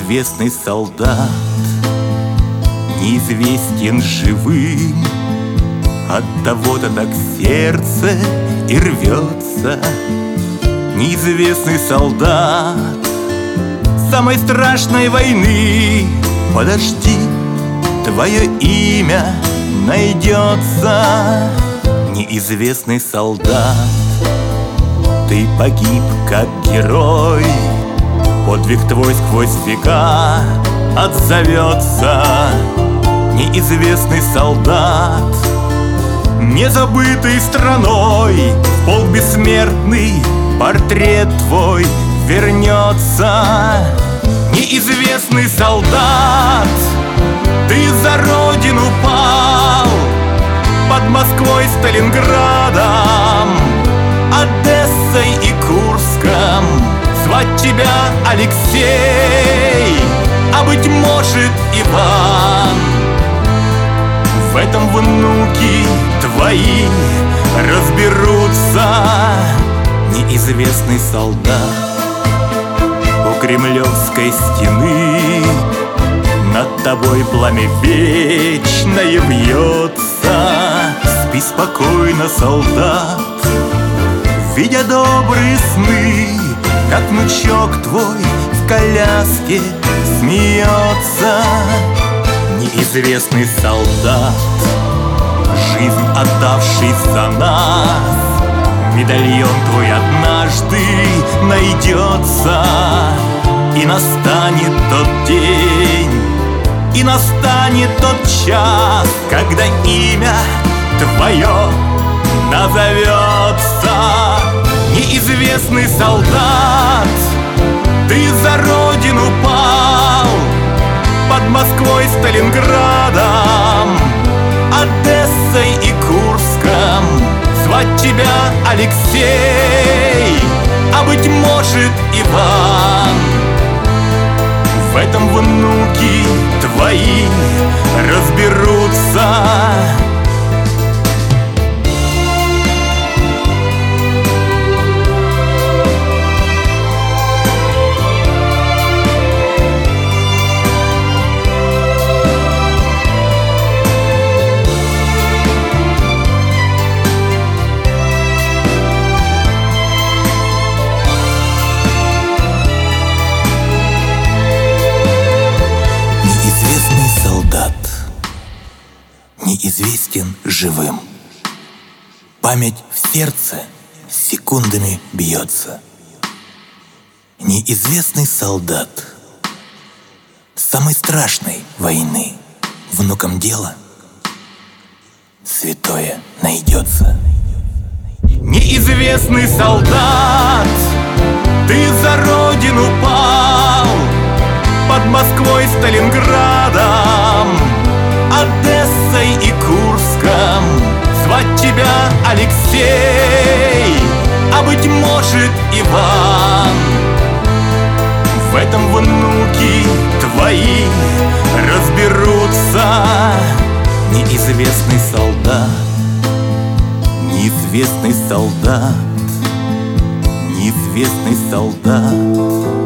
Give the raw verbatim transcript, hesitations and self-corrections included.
неизвестный солдат, неизвестен живым. От того-то так сердце и рвется. Неизвестный солдат самой страшной войны. Подожди, твое имя найдется. Неизвестный солдат, ты погиб как герой. Подвиг твой сквозь века отзовется. Неизвестный солдат, незабытый страной, в полк бессмертный портрет твой вернется. Неизвестный солдат, ты за родину пал под Москвой, Сталинградом, Одессой и Курском. Звать тебя Алексей, а быть может Иван. В этом внуки твои разберутся. Неизвестный солдат, у Кремлевской стены над тобой пламя вечное вьется. Спи спокойно, солдат, видя добрые сны, как внучок твой в коляске смеется. Неизвестный солдат, жизнь отдавший за нас, медальон твой однажды найдется. И настанет тот день, и настанет тот час, когда имя твое назовется. Неизвестный солдат, ты за родину пал под Москвой, Сталинградом, Одессой и Курском. Звать тебя Алексей, а быть может Иван. В этом внуки твои разберутся. Неизвестен живым. Память в сердце секундами бьется. Неизвестный солдат самой страшной войны. Внукам дело святое найдется. Неизвестный солдат, ты за родину пал под Москвой, Сталинградом, Одессой и Курском. Звать тебя Алексей, а быть может Иван. В этом внуки твои разберутся. Неизвестный солдат, неизвестный солдат, неизвестный солдат.